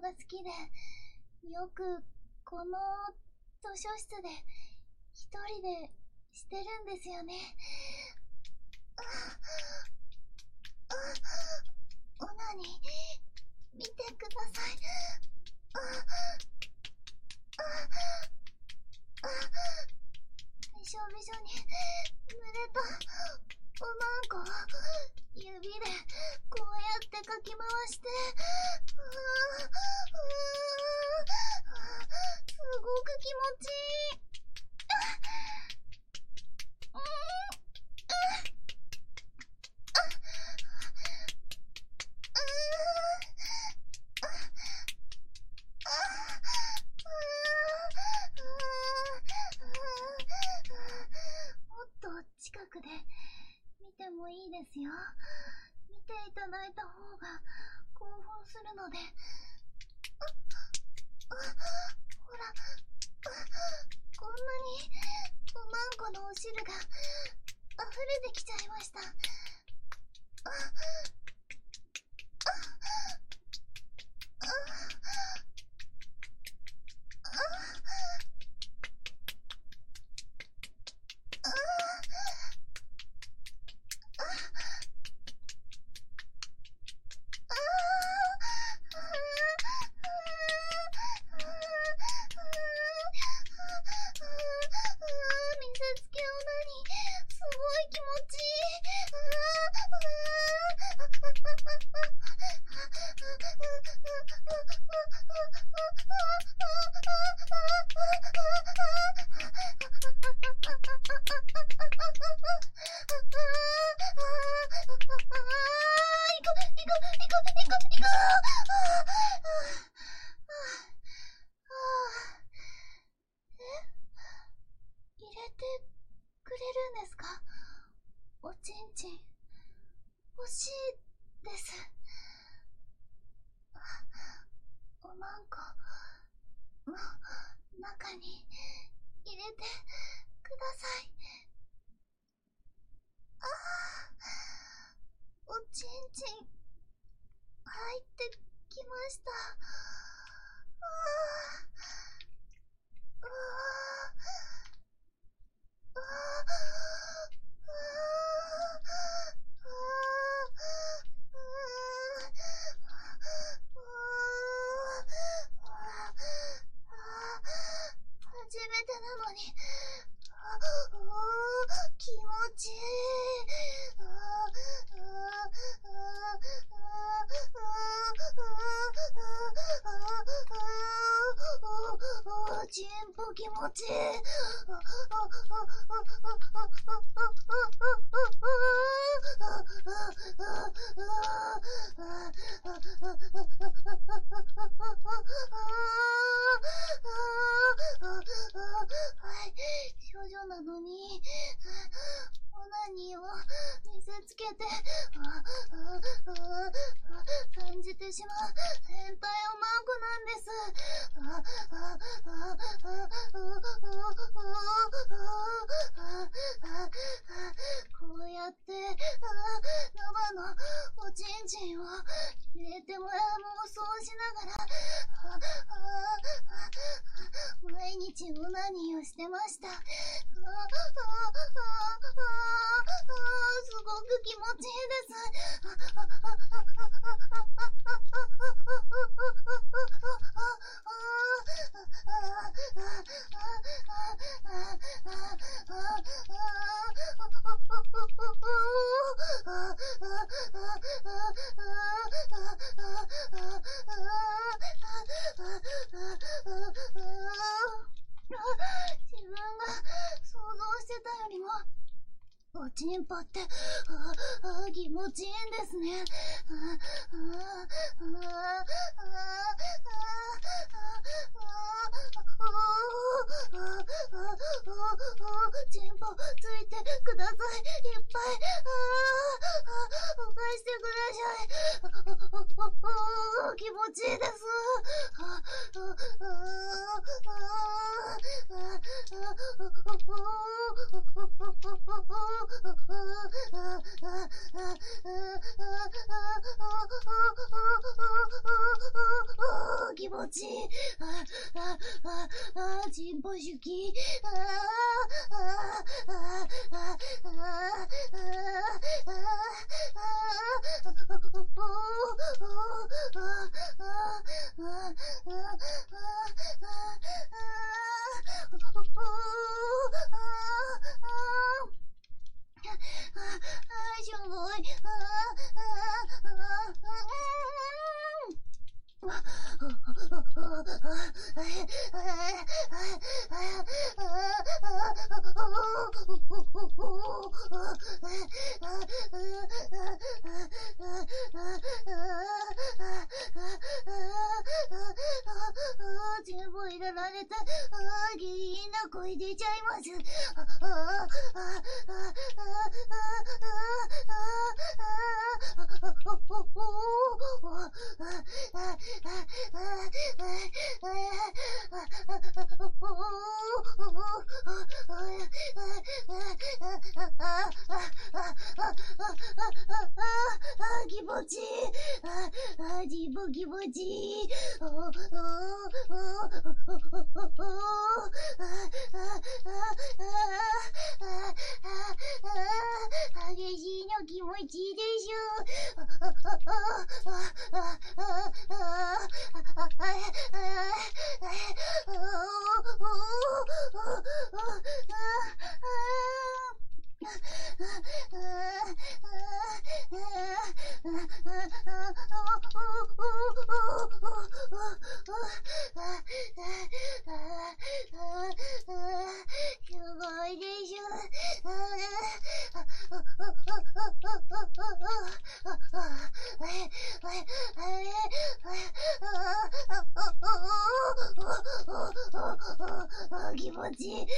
が好きで、よくこの図書室で一人でしてるんですよね。オナニー見てください。びしょびしょに濡れたおまんこを指でこうやってかき回して、すごく気持ちいい。もっと近くで見てもいいですよ。見ていただいた方が興奮するので。ほら、こんなにおまんこのお汁が溢れてきちゃいました。見せつけオナニー、すごい気持ちいい。入れてくれるんですか？おちんちん欲しいです。おまんこの中に入れてください。おちんちん入ってきました。初めてなのに気持ちいい。ちんぽ気持ちいい。はい、少女なのにオナニーを見せつけて感じてしまう変態おまんこなんです。こうやって生のおちんちんを入れてもらう妄想をしながら毎日オナニーをしてました。すごく気持ちいいです。自分が想像してたよりもおちんぽって気持ちいいんですね。ちんぽついてください。いっぱい返してください。気持ちいいです。気気持ちいい。人歩主義。しょぼい。全部入れられた。下品な声出ちゃいます。気持ちいい。自分気持ちいい。激しいの気持ちいいでしょ。すごいでしょ。気持ちいい。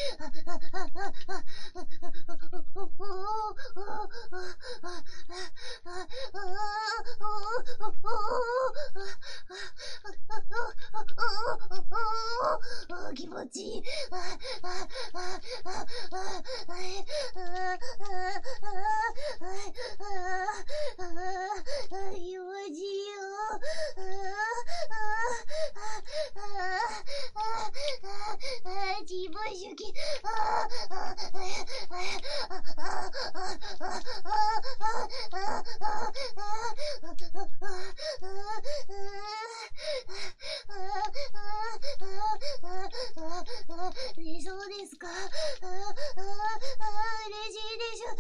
気持ちいい。気持ちいいよ。自分主義。そうですか。嬉しいでしょ。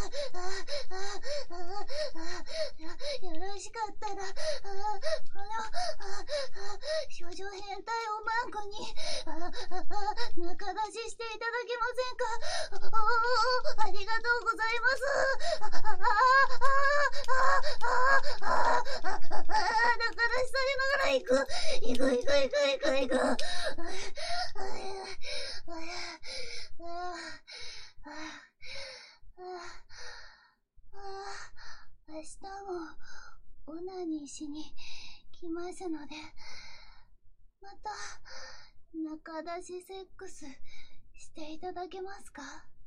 よろしかったら、この、少女変態おまんこに、中出ししていただけませんか。ありがとうございます。中出しされながら行く。明日もオナニーしに来ますので、また中出しセックスしていただけますか。